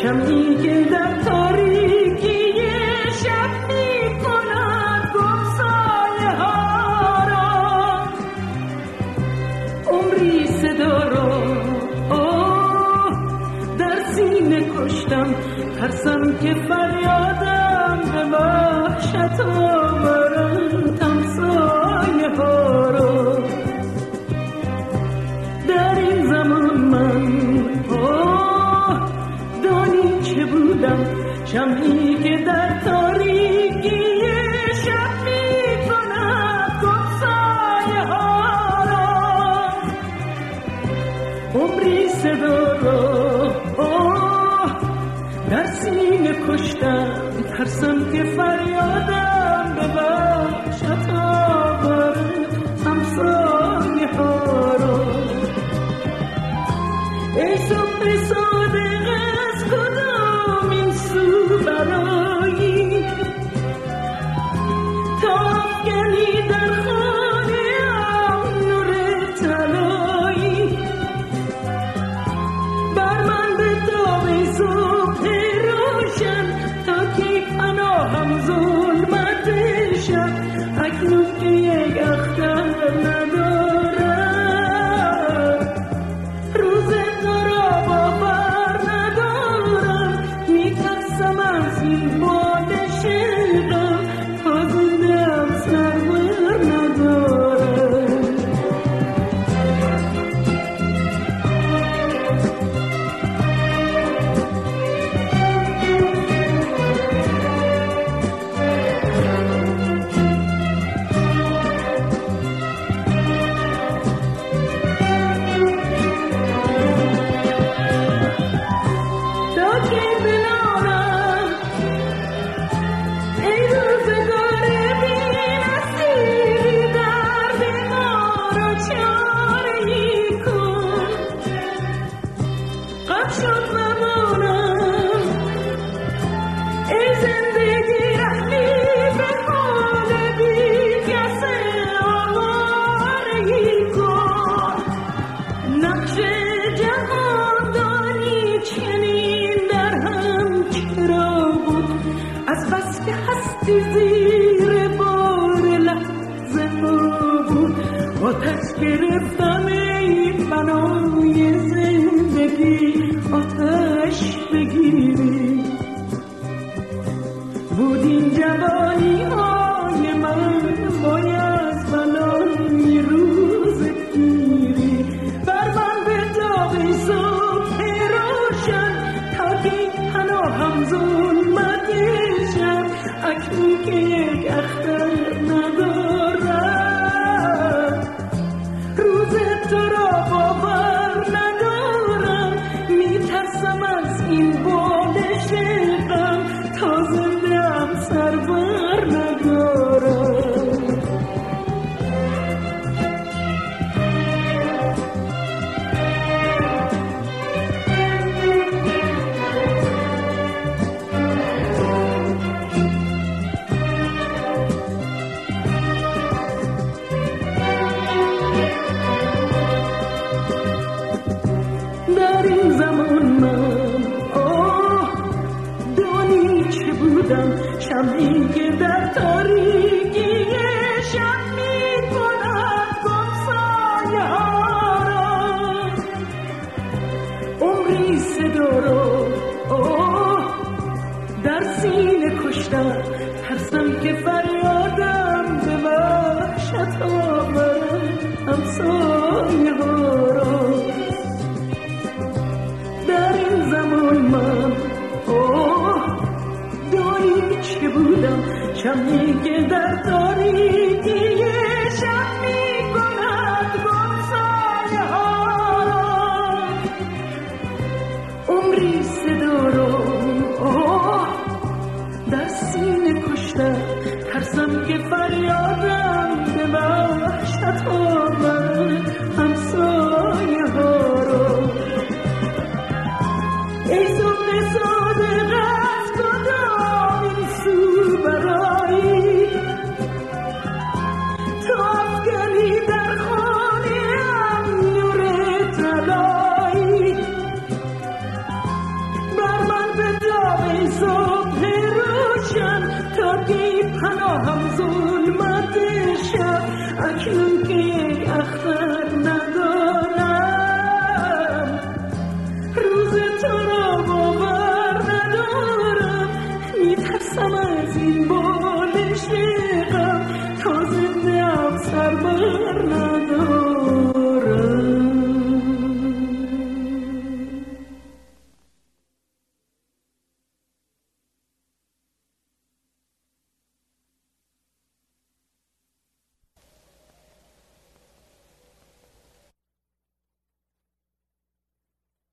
شمعی که در تاریکی شب می کند گم سایه ها را، عمری صدا را در سینه کشتم، ترسم که فریادم به وحشت آورد همسایه ها را. در این زمان من دانی چه بودم، شمعی که در تاریکی شب می کند گم سایه ها را، عمری صدا را در سینه کشتم، ترسم که فریادم به وحشت آورد همسایه ها را. ای صبح صادق از کدام این سو برایی، تا افکنی در خانه‌ام نور طلایی، بر من بتاب ای صبح روشن، تا کی پناهم ظلمت شب، اکنون که یک اختر ندارم، روز تو را باور ندارم، میترسم از این باد شیقم، تا زنده‌ام سرور ندارم. آتش گرفتم ای بنای زندگی، آتش بگیری بود این جوانی های من، باید بلای روز پیری، بر من بتاب ای صبح روشن، تا که پناهم ظلمت شب، اکنون که یک اختر ندارم، روز تو را باور ندارم، میترسم از این باد شیقم، تا زنده‌ام سرور ندارم. در این زمان من دانی چه بودم، شمعی که در تاریکی شب می کند گم سایه ها را، عمری صدا را در سینه کشتم، ترسم که فریادم به وحشت آورد همسایه ها را. در این زمان من دانی چه بودم، شمعی که در تاریکی شب می کند گم سایه ها را، عمری صدا را در سینه کشتم، ترسم که فریادم به وحشت آورد همسایه ها را. ای صبح صادق از کدام این سو برایی، تا افکنی در خانه‌ام نور طلایی، ترسم از این بالش غم تا زنده ام سر بر